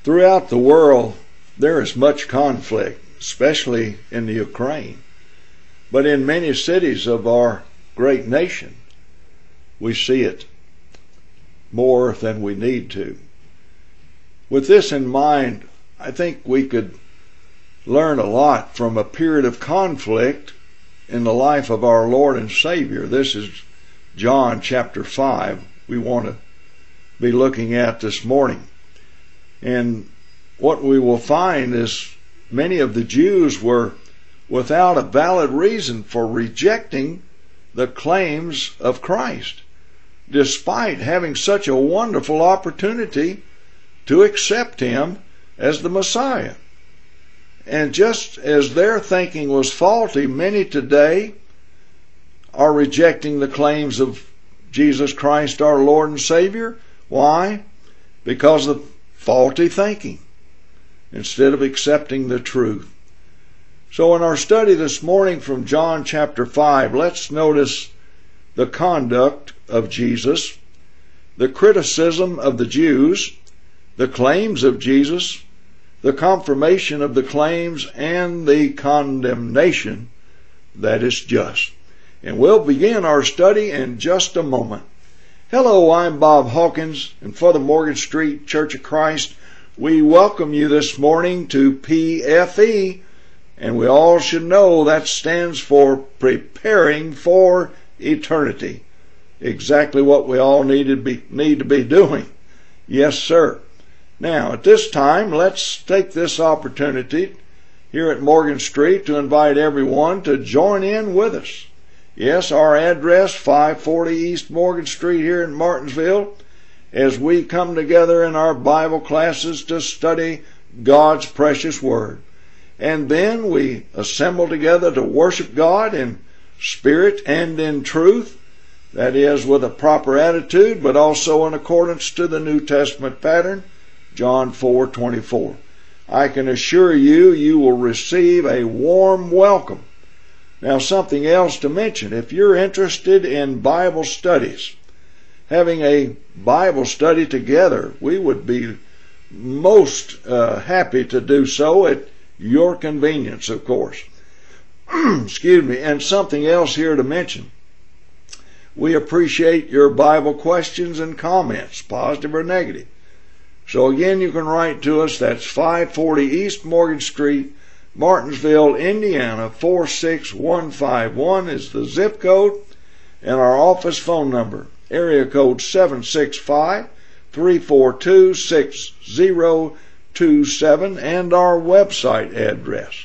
Throughout the world, there is much conflict, especially in the Ukraine. But in many cities of our great nation, we see it more than we need to. With this in mind, I think we could learn a lot from a period of conflict in the life of our Lord and Savior. This is John chapter 5 we want to be looking at this morning. And what we will find is many of the Jews were without a valid reason for rejecting the claims of Christ, despite having such a wonderful opportunity to accept Him as the Messiah. And just as their thinking was faulty, many today are rejecting the claims of Jesus Christ, our Lord and Savior. Why? Because of faulty thinking, instead of accepting the truth. So in our study this morning from John chapter 5, let's notice the conduct of Jesus, the criticism of the Jews, the claims of Jesus, the confirmation of the claims, and the condemnation that is just. And we'll begin our study in just a moment. Hello, I'm Bob Hawkins, and for the Morgan Street Church of Christ, we welcome you this morning to PFE, and we all should know that stands for Preparing for Eternity. Exactly what we all need to be doing. Yes, sir. Now, at this time, let's take this opportunity here at Morgan Street to invite everyone to join in with us. Yes, our address, 540 East Morgan Street here in Martinsville, as we come together in our Bible classes to study God's precious Word. And then we assemble together to worship God in spirit and in truth, that is, with a proper attitude, but also in accordance to the New Testament pattern, John 4:24. I can assure you, you will receive a warm welcome. Now, something else to mention. If you're interested in Bible studies, having a Bible study together, we would be most happy to do so at your convenience, of course. Excuse me. And something else here to mention. We appreciate your Bible questions and comments, positive or negative. So again, you can write to us. That's 540 East Morgan Street, Martinsville, Indiana, 46151 is the zip code, and our office phone number, area code 765-342-6027, and our website address,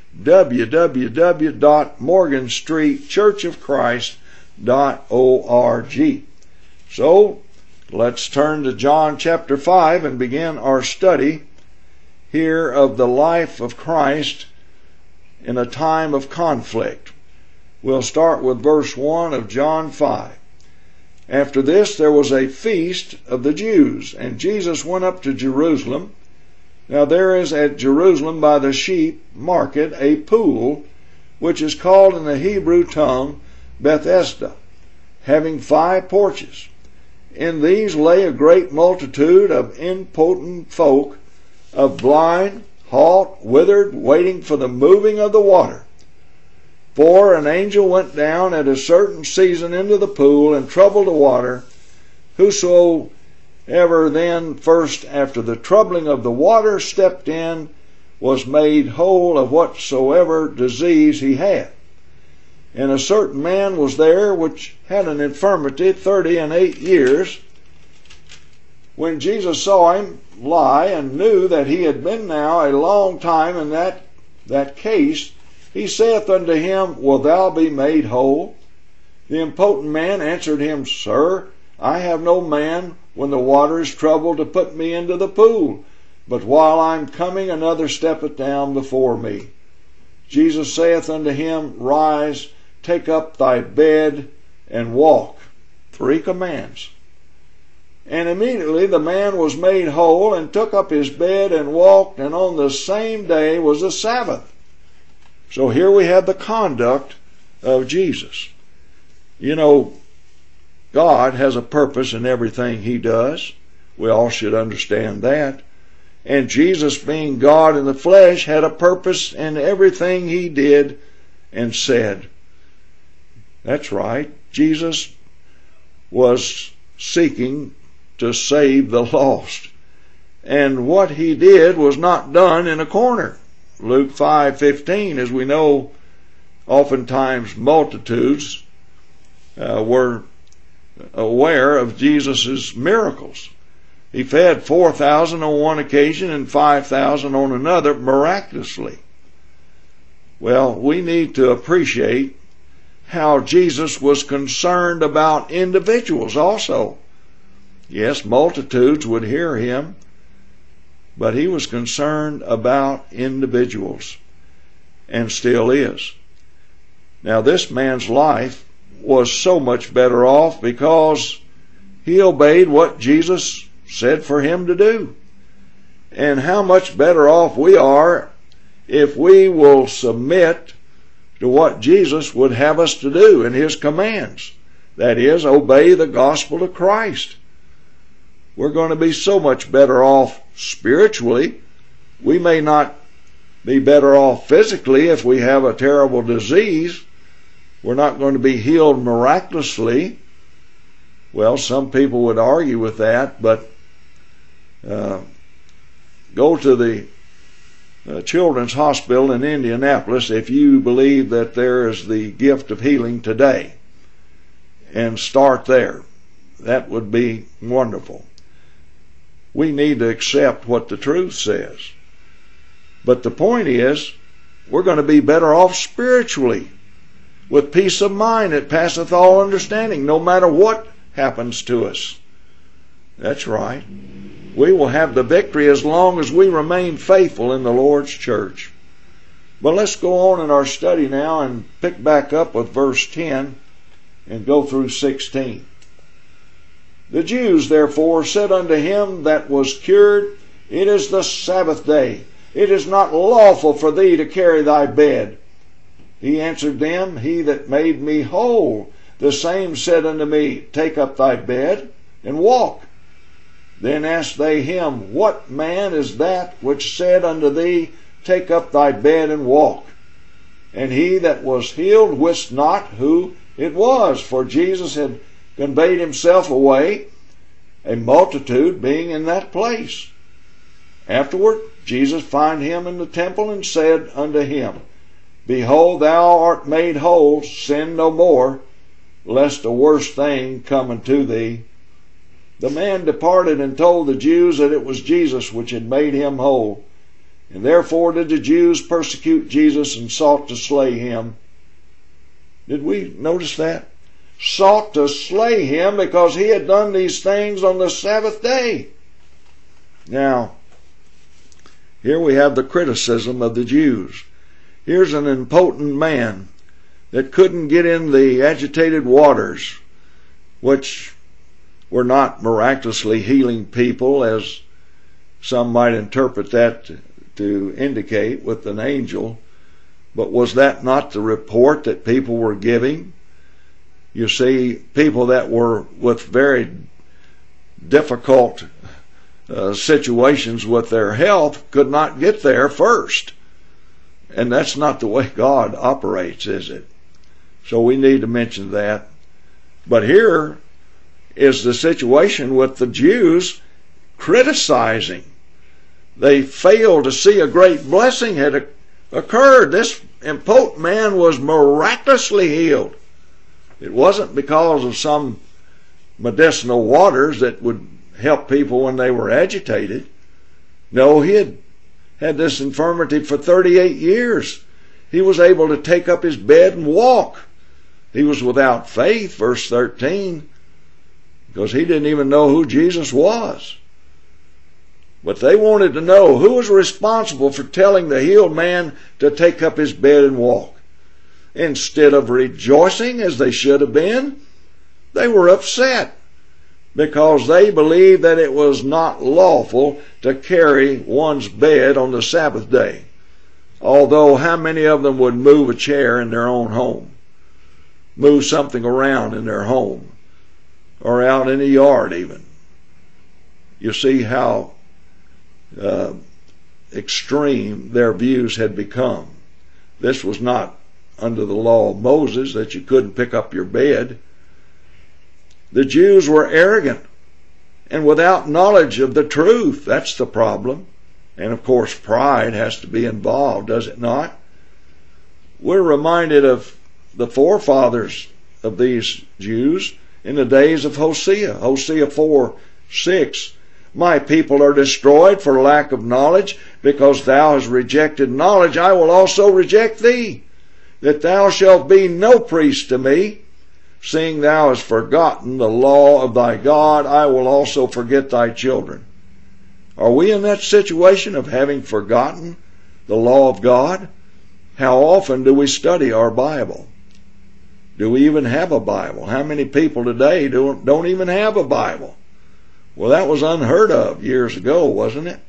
www.morganstreetchurchofchrist.org. So, let's turn to John chapter 5 and begin our study here of the life of Christ in a time of conflict. We'll start with verse 1 of John 5. After this there was a feast of the Jews, and Jesus went up to Jerusalem. Now there is at Jerusalem by the sheep market a pool, which is called in the Hebrew tongue Bethesda, having 5 porches. In these lay a great multitude of impotent folk, of blind, halt, withered, waiting for the moving of the water. For an angel went down at a certain season into the pool and troubled the water. Whosoever then first after the troubling of the water stepped in was made whole of whatsoever disease he had. And a certain man was there which had an infirmity 38 years. When Jesus saw him lie and knew that he had been now a long time in that case, he saith unto him, Wilt thou be made whole? The impotent man answered him, Sir, I have no man when the water is troubled to put me into the pool, but while I am coming another steppeth down before me. Jesus saith unto him, Rise, take up thy bed, and walk. 3 commands. And immediately the man was made whole, and took up his bed and walked, and on the same day was the Sabbath. So here we have the conduct of Jesus. You know, God has a purpose in everything He does. We all should understand that. And Jesus, being God in the flesh, had a purpose in everything he did and said. That's right. Jesus was seeking to save the lost. And what he did was not done in a corner. Luke 5:15, as we know, oftentimes multitudes were aware of Jesus' miracles. He fed 4,000 on one occasion and 5,000 on another miraculously. Well, we need to appreciate how Jesus was concerned about individuals also. Yes, multitudes would hear him, but he was concerned about individuals, and still is. Now, this man's life was so much better off because he obeyed what Jesus said for him to do. And how much better off we are if we will submit to what Jesus would have us to do in his commands. That is, obey the gospel of Christ. We're going to be so much better off spiritually. We may not be better off physically if we have a terrible disease. We're not going to be healed miraculously. Well, some people would argue with that, but go to the Children's Hospital in Indianapolis if you believe that there is the gift of healing today, and start there. That would be wonderful. We need to accept what the truth says. But the point is, we're going to be better off spiritually, with peace of mind that passeth all understanding, no matter what happens to us. That's right. We will have the victory as long as we remain faithful in the Lord's church. But let's go on in our study now and pick back up with verse 10 and go through 16. The Jews therefore said unto him that was cured, It is the Sabbath day. It is not lawful for thee to carry thy bed. He answered them, He that made me whole, the same said unto me, Take up thy bed and walk. Then asked they him, What man is that which said unto thee, Take up thy bed and walk? And he that was healed wist not who it was, for Jesus had conveyed himself away, a multitude being in that place. Afterward Jesus found him in the temple and said unto him, Behold, thou art made whole, sin no more, lest a worse thing come unto thee. The man departed and told the Jews that it was Jesus which had made him whole. And therefore did the Jews persecute Jesus and sought to slay him. Did we notice that? Sought to slay him because he had done these things on the Sabbath day. Now, here we have the criticism of the Jews. Here's an impotent man that couldn't get in the agitated waters, which were not miraculously healing people, as some might interpret that to indicate with an angel. But was that not the report that people were giving? You see, people that were with very difficult situations with their health could not get there first. And that's not the way God operates, is it? So we need to mention that. But here is the situation with the Jews criticizing. They failed to see a great blessing had occurred. This impotent man was miraculously healed. It wasn't because of some medicinal waters that would help people when they were agitated. No, he had had this infirmity for 38 years. He was able to take up his bed and walk. He was without faith, verse 13, because he didn't even know who Jesus was. But they wanted to know who was responsible for telling the healed man to take up his bed and walk. Instead of rejoicing as they should have been, they were upset because they believed that it was not lawful to carry one's bed on the Sabbath day. Although how many of them would move a chair in their own home, move something around in their home, or out in the yard even? You see how extreme their views had become. This was not under the law of Moses that you couldn't pick up your bed. The Jews were arrogant and without knowledge of the truth. That's the problem. And of course, pride has to be involved, does it not? We're reminded of the forefathers of these Jews in the days of Hosea. Hosea 4:6. My people are destroyed for lack of knowledge. Because thou hast rejected knowledge, I will also reject thee, that thou shalt be no priest to me. Seeing thou hast forgotten the law of thy God, I will also forget thy children. Are we in that situation of having forgotten the law of God? How often do we study our Bible? Do we even have a Bible? How many people today don't even have a Bible? Well, that was unheard of years ago, wasn't it?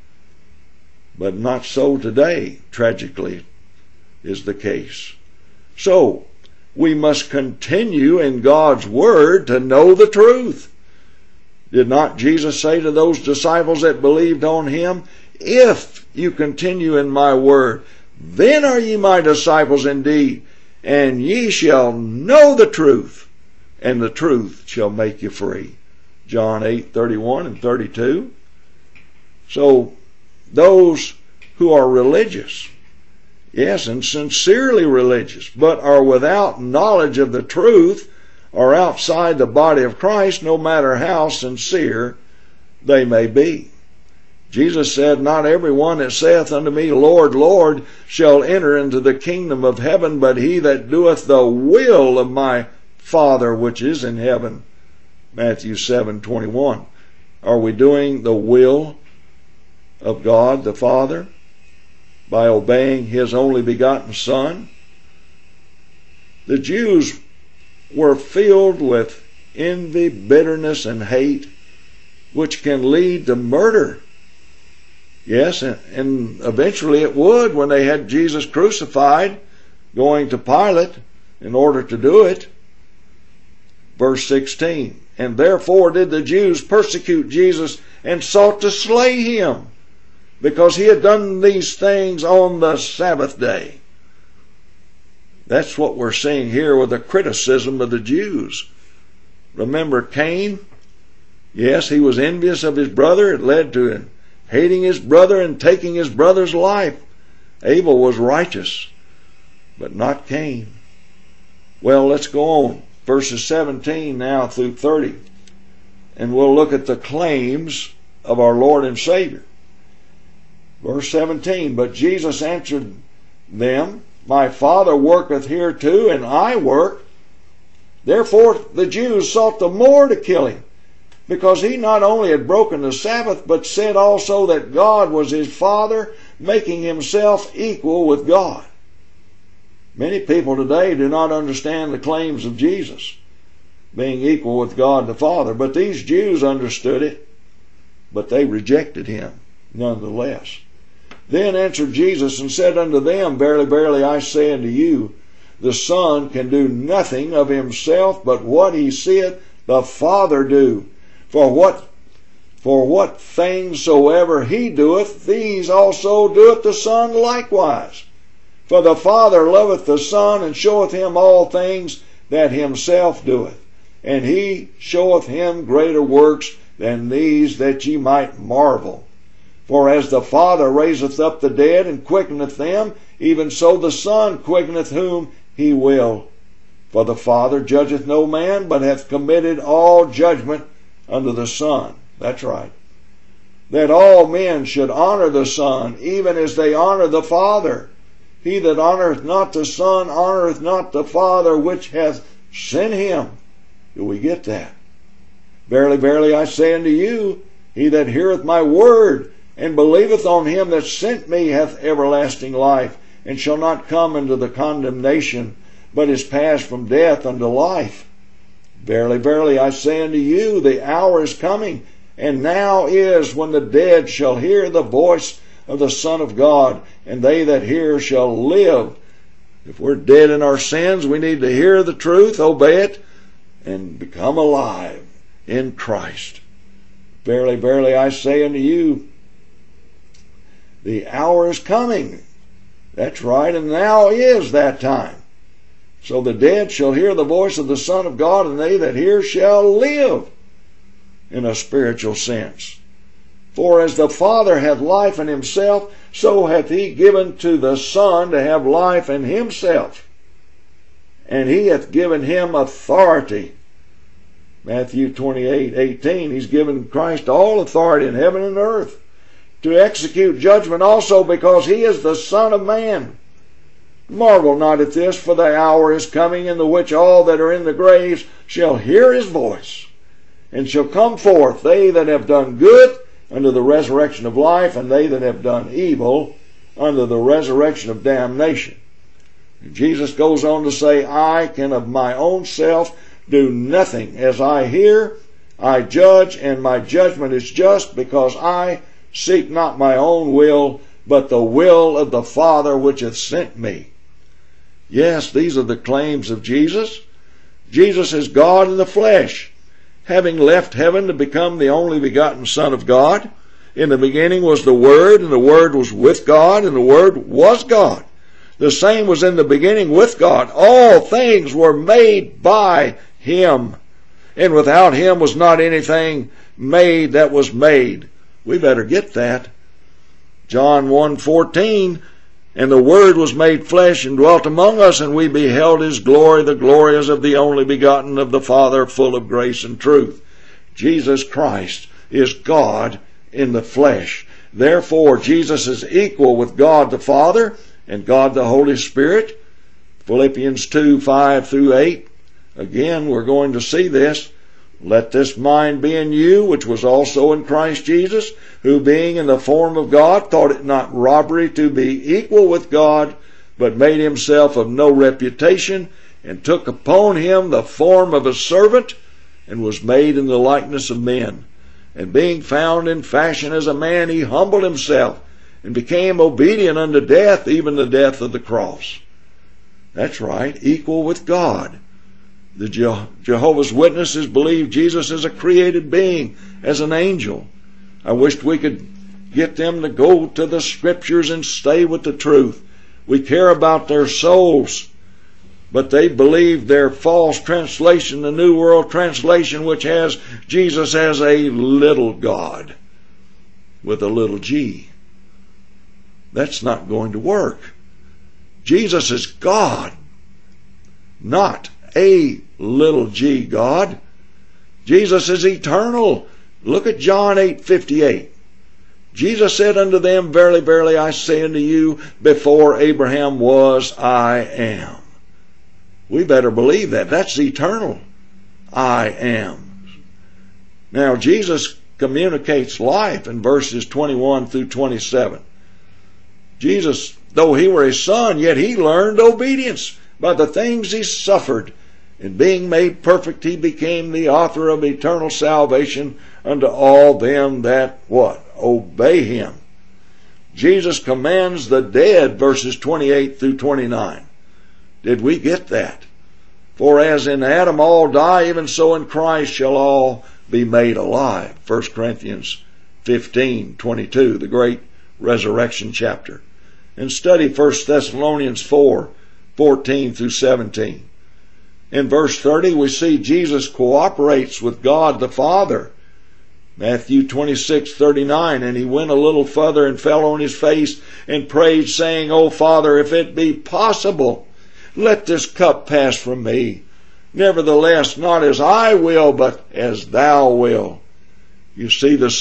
But not so today, tragically, is the case. So, we must continue in God's Word to know the truth. Did not Jesus say to those disciples that believed on Him, if you continue in my Word, then are ye my disciples indeed, and ye shall know the truth, and the truth shall make you free. John 8:31 and 32. So, those who are religious, yes, and sincerely religious, but are without knowledge of the truth, are outside the body of Christ, no matter how sincere they may be. Jesus said, not every one that saith unto me, Lord, Lord, shall enter into the kingdom of heaven, but he that doeth the will of my Father which is in heaven. Matthew 7:21. Are we doing the will of God the Father by obeying His only begotten Son? The Jews were filled with envy, bitterness, and hate, which can lead to murder. Yes, and eventually it would when they had Jesus crucified, going to Pilate in order to do it. Verse 16, and therefore did the Jews persecute Jesus and sought to slay Him, because He had done these things on the Sabbath day. That's what we're seeing here with the criticism of the Jews. Remember Cain? Yes, he was envious of his brother. It led to him hating his brother and taking his brother's life. Abel was righteous, but not Cain. Well, let's go on. Verses 17 now through 30. And we'll look at the claims of our Lord and Savior. Verse 17, but Jesus answered them, my Father worketh hereto, and I work. Therefore the Jews sought the more to kill Him, because He not only had broken the Sabbath, but said also that God was His Father, making Himself equal with God. Many people today do not understand the claims of Jesus, being equal with God the Father. But these Jews understood it, but they rejected Him nonetheless. Then answered Jesus and said unto them, verily, verily, I say unto you, the Son can do nothing of Himself, but what He seeth the Father do. For what things soever He doeth, these also doeth the Son likewise. For the Father loveth the Son, and showeth Him all things that Himself doeth. And He showeth Him greater works than these, that ye might marvel. For as the Father raiseth up the dead, and quickeneth them, even so the Son quickeneth whom He will. For the Father judgeth no man, but hath committed all judgment unto the Son. That's right. That all men should honor the Son, even as they honor the Father. He that honoreth not the Son honoreth not the Father which hath sent Him. Do we get that? Verily, verily, I say unto you, he that heareth my word, and believeth on Him that sent me, hath everlasting life, and shall not come into the condemnation, but is passed from death unto life. Verily, verily, I say unto you, the hour is coming, and now is, when the dead shall hear the voice of the Son of God, and they that hear shall live. If we're dead in our sins, we need to hear the truth, obey it, and become alive in Christ. Verily, verily, I say unto you, The hour is coming. That's right, and now is that time. So the dead shall hear the voice of the Son of God, and they that hear shall live, in a spiritual sense. For as the Father hath life in himself, so hath he given to the Son to have life in himself. And he hath given him authority. Matthew 28:18, he's given Christ all authority in heaven and earth, to execute judgment also, because he is the Son of Man. Marvel not at this, for the hour is coming in the which all that are in the graves shall hear his voice, and shall come forth, they that have done good unto the resurrection of life, and they that have done evil unto the resurrection of damnation. And Jesus goes on to say, I can of my own self do nothing. As I hear, I judge, and my judgment is just, because I seek not my own will, but the will of the Father which hath sent me. Yes, these are the claims of Jesus. Jesus is God in the flesh, having left heaven to become the only begotten Son of God. In the beginning was the Word, and the Word was with God, and the Word was God. The same was in the beginning with God. All things were made by him, and without him was not anything made that was made. We better get that. John 1:14, and the Word was made flesh and dwelt among us, and we beheld his glory, the glory as of the only begotten of the Father, full of grace and truth. Jesus Christ is God in the flesh. Therefore, Jesus is equal with God the Father and God the Holy Spirit. Philippians 2:5-8. Again, we're going to see this. Let this mind be in you, which was also in Christ Jesus, who being in the form of God, thought it not robbery to be equal with God, but made himself of no reputation, and took upon him the form of a servant, and was made in the likeness of men. And being found in fashion as a man, he humbled himself, and became obedient unto death, even the death of the cross. That's right, equal with God. The Jehovah's Witnesses believe Jesus is a created being, as an angel. I wished we could get them to go to the Scriptures and stay with the truth. We care about their souls, but they believe their false translation, the New World Translation, which has Jesus as a little God with a little g. That's not going to work. Jesus is God, not a little g God. Jesus is eternal. Look at John 8:58. Jesus said unto them, Verily, verily, I say unto you, before Abraham was, I am. We better believe that. That's eternal. I am. Now, Jesus communicates life in verses 21-27. Jesus, though he were a son, yet he learned obedience by the things he suffered. And being made perfect, he became the author of eternal salvation unto all them that, what? Obey him. Jesus commands the dead, verses 28-29. Did we get that? For as in Adam all die, even so in Christ shall all be made alive. 1 Corinthians 15:22, the great resurrection chapter. And study 1 Thessalonians 4:14-17. In verse 30, we see Jesus cooperates with God the Father. Matthew 26:39, and he went a little further and fell on his face and prayed, saying, O Father, if it be possible, let this cup pass from me. Nevertheless, not as I will, but as thou wilt. You see the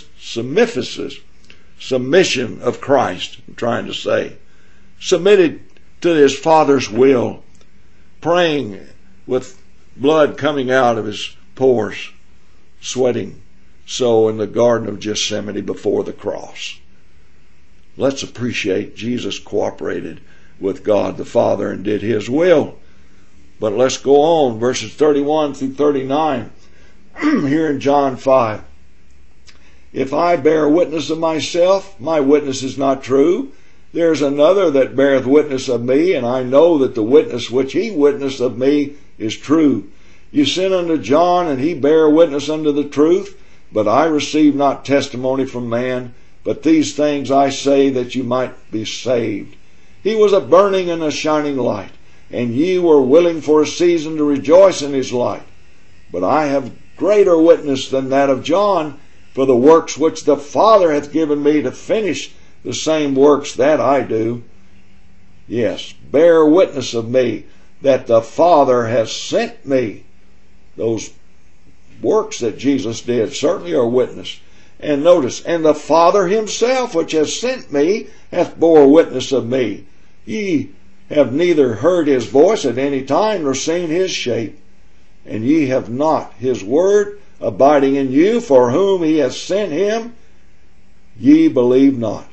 submission of Christ, I'm trying to say. Submitted to his Father's will, praying with blood coming out of his pores, sweating so in the Garden of Gethsemane before the cross. Let's appreciate Jesus cooperated with God the Father and did his will. But let's go on, verses 31-39, here in John 5. If I bear witness of myself, my witness is not true. There is another that beareth witness of me, and I know that the witness which he witnessed of me is true. You sent unto John, and he bare witness unto the truth, but I receive not testimony from man, But these things I say that you might be saved. He was a burning and a shining light, and ye were willing for a season to rejoice in his light. But I have greater witness than that of John, for the works which the Father hath given me to finish, the same works that I do. Yes, bear witness of me, that the Father has sent me. Those works that Jesus did certainly are witness. And notice, and the Father himself which has sent me hath bore witness of me. Ye have neither heard his voice at any time, nor seen his shape. And ye have not his word abiding in you, for whom he hath sent him, ye believe not.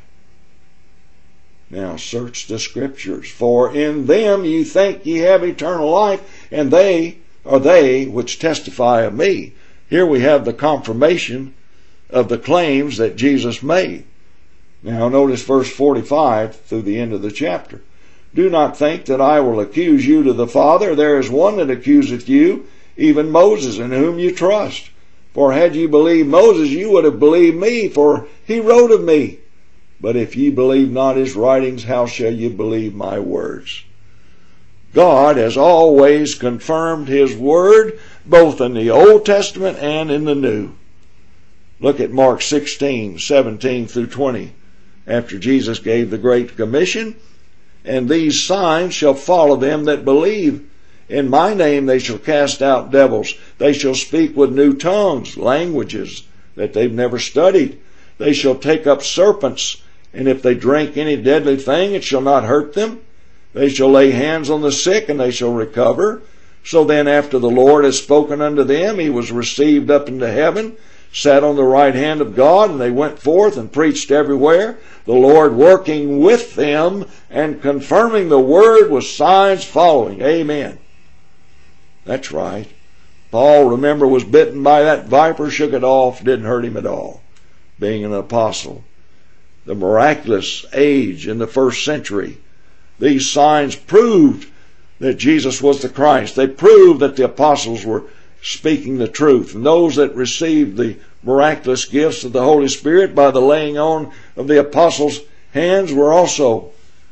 Now search the Scriptures, for in them ye think ye have eternal life, and they are they which testify of me. Here we have the confirmation of the claims that Jesus made. Now notice verse 45 through the end of the chapter. Do not think that I will accuse you to the Father. There is one that accuseth you, even Moses, in whom you trust. For had ye believed Moses, you would have believed me, for he wrote of me. But if ye believe not his writings, how shall ye believe my words? God has always confirmed his word, both in the Old Testament and in the New. Look at Mark 16:17 through 20. After Jesus gave the Great Commission, and these signs shall follow them that believe. In my name they shall cast out devils. They shall speak with new tongues, languages that they've never studied. They shall take up serpents, and if they drink any deadly thing, it shall not hurt them. They shall lay hands on the sick, and they shall recover. So then after the Lord had spoken unto them, he was received up into heaven, sat on the right hand of God, and they went forth and preached everywhere, the Lord working with them and confirming the word with signs following. Amen. That's right. Paul, remember, was bitten by that viper, shook it off, didn't hurt him at all, being an apostle. The miraculous age in the first century, these signs proved that Jesus was the Christ. They proved that the apostles were speaking the truth. And those that received the miraculous gifts of the Holy Spirit by the laying on of the apostles' hands were also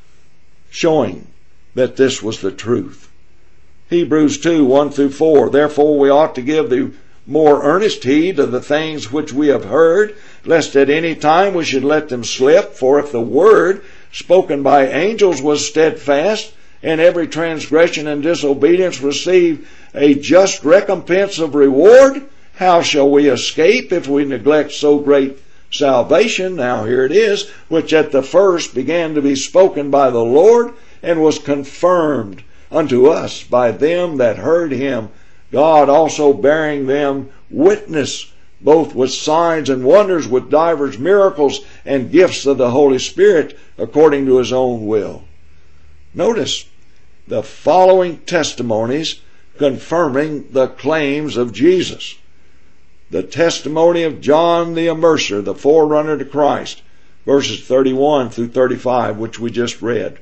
showing that this was the truth. Hebrews 2:1 through 4. Therefore we ought to give the more earnest heed to the things which we have heard, lest at any time we should let them slip. For if the word spoken by angels was steadfast, and every transgression and disobedience received a just recompense of reward, how shall we escape if we neglect so great salvation? Now here it is, which at the first began to be spoken by the Lord, and was confirmed unto us by them that heard him, God also bearing them witness, both with signs and wonders, with divers miracles and gifts of the Holy Spirit, according to his own will. Notice the following testimonies confirming the claims of Jesus. The testimony of John the Immerser, the forerunner to Christ, verses 31 through 35, which we just read.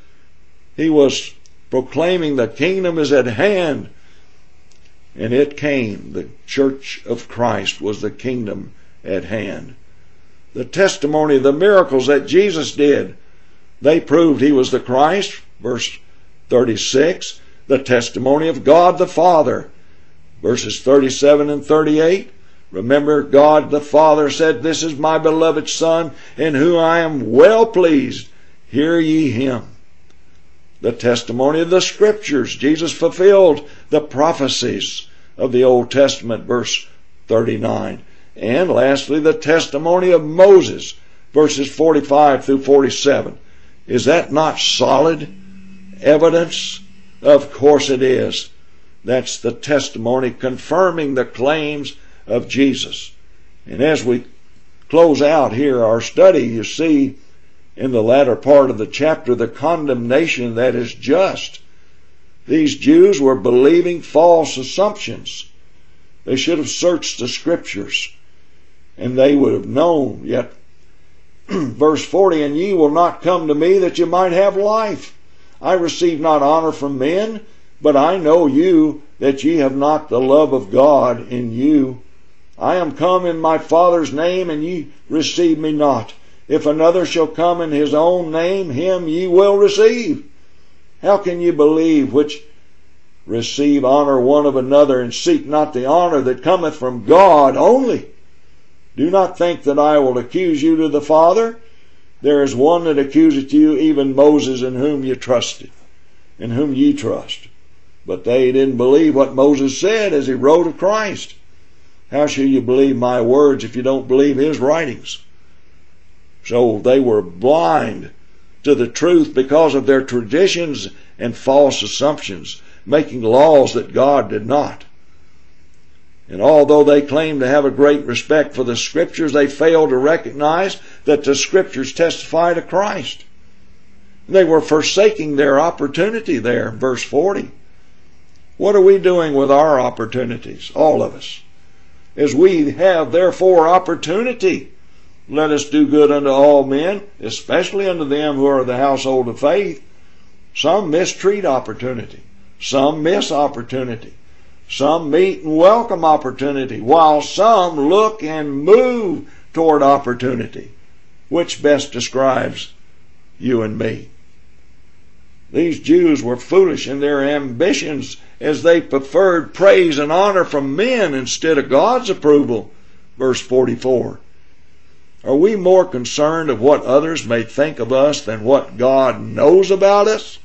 He was proclaiming the kingdom is at hand, and it came. The church of Christ was the kingdom at hand. The testimony of the miracles that Jesus did, they proved he was the Christ, verse 36. The testimony of God the Father, verses 37 and 38. Remember, God the Father said, "This is my beloved Son, in whom I am well pleased. Hear ye him." The testimony of the Scriptures. Jesus fulfilled the prophecies of the Old Testament, verse 39. And lastly, the testimony of Moses, verses 45 through 47. Is that not solid evidence? Of course it is. That's the testimony confirming the claims of Jesus. And as we close out here our study, you see in the latter part of the chapter the condemnation that is just. These Jews were believing false assumptions. They should have searched the Scriptures, and they would have known. Yet, verse 40, "And ye will not come to me that ye might have life. I receive not honor from men, but I know you, that ye have not the love of God in you. I am come in my Father's name, and ye receive me not. If another shall come in his own name, him ye will receive. How can ye believe which receive honor one of another, and seek not the honor that cometh from God only? Do not think that I will accuse you to the Father. There is one that accuseth you, even Moses, in whom ye trusted, in whom ye trust. But they didn't believe what Moses said as he wrote of Christ. How shall you believe my words if you don't believe his writings? So they were blind to the truth because of their traditions and false assumptions, making laws that God did not. And although they claimed to have a great respect for the Scriptures, they failed to recognize that the Scriptures testify to Christ. They were forsaking their opportunity there, verse 40. What are we doing with our opportunities? All of us. As we have therefore opportunity, let us do good unto all men, especially unto them who are of the household of faith. Some mistreat opportunity. Some miss opportunity. Some meet and welcome opportunity, while some look and move toward opportunity. Which best describes you and me? These Jews were foolish in their ambitions as they preferred praise and honor from men instead of God's approval. Verse 44. Are we more concerned of what others may think of us than what God knows about us?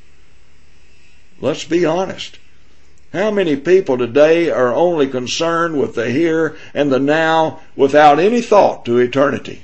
Let's be honest. How many people today are only concerned with the here and the now without any thought to eternity?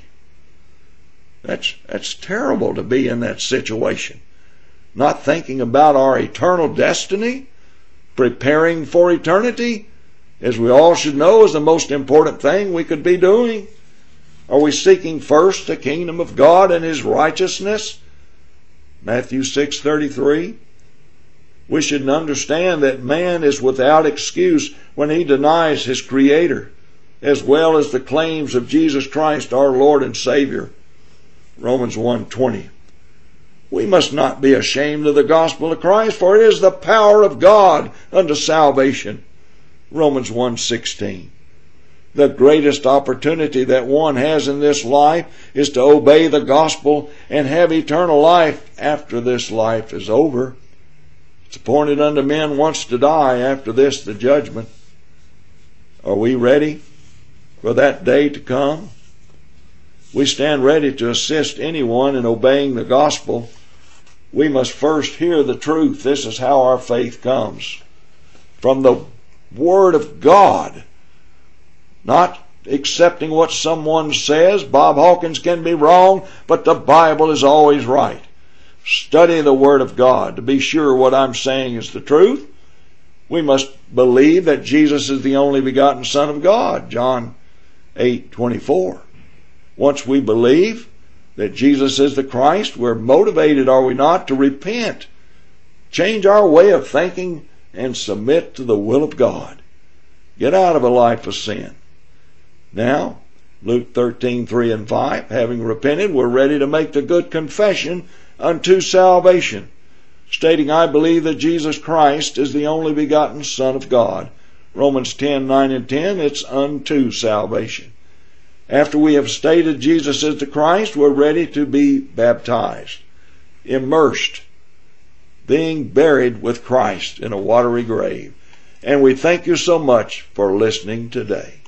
That's terrible to be in that situation. Not thinking about our eternal destiny, preparing for eternity, as we all should know is the most important thing we could be doing. Are we seeking first the kingdom of God and his righteousness? Matthew 6:33. We should understand that man is without excuse when he denies his Creator, as well as the claims of Jesus Christ, our Lord and Savior. Romans 1:20. We must not be ashamed of the gospel of Christ, for it is the power of God unto salvation. Romans 1:16. The greatest opportunity that one has in this life is to obey the gospel and have eternal life after this life is over. It's appointed unto men once to die, after this the judgment. Are we ready for that day to come? We stand ready to assist anyone in obeying the gospel. We must first hear the truth. This is how our faith comes. From the Word of God. Not accepting what someone says. Bob Hawkins can be wrong, but the Bible is always right. Study the Word of God to be sure what I'm saying is the truth. We must believe that Jesus is the only begotten Son of God. John 8:24. Once we believe that Jesus is the Christ, we're motivated, are we not, to repent, change our way of thinking, and submit to the will of God. Get out of a life of sin. Now, Luke 13:3 and 5, having repented, we're ready to make the good confession unto salvation, stating, I believe that Jesus Christ is the only begotten Son of God. Romans 10:9 and 10, it's unto salvation. After we have stated Jesus is the Christ, we're ready to be baptized, immersed, being buried with Christ in a watery grave. And we thank you so much for listening today.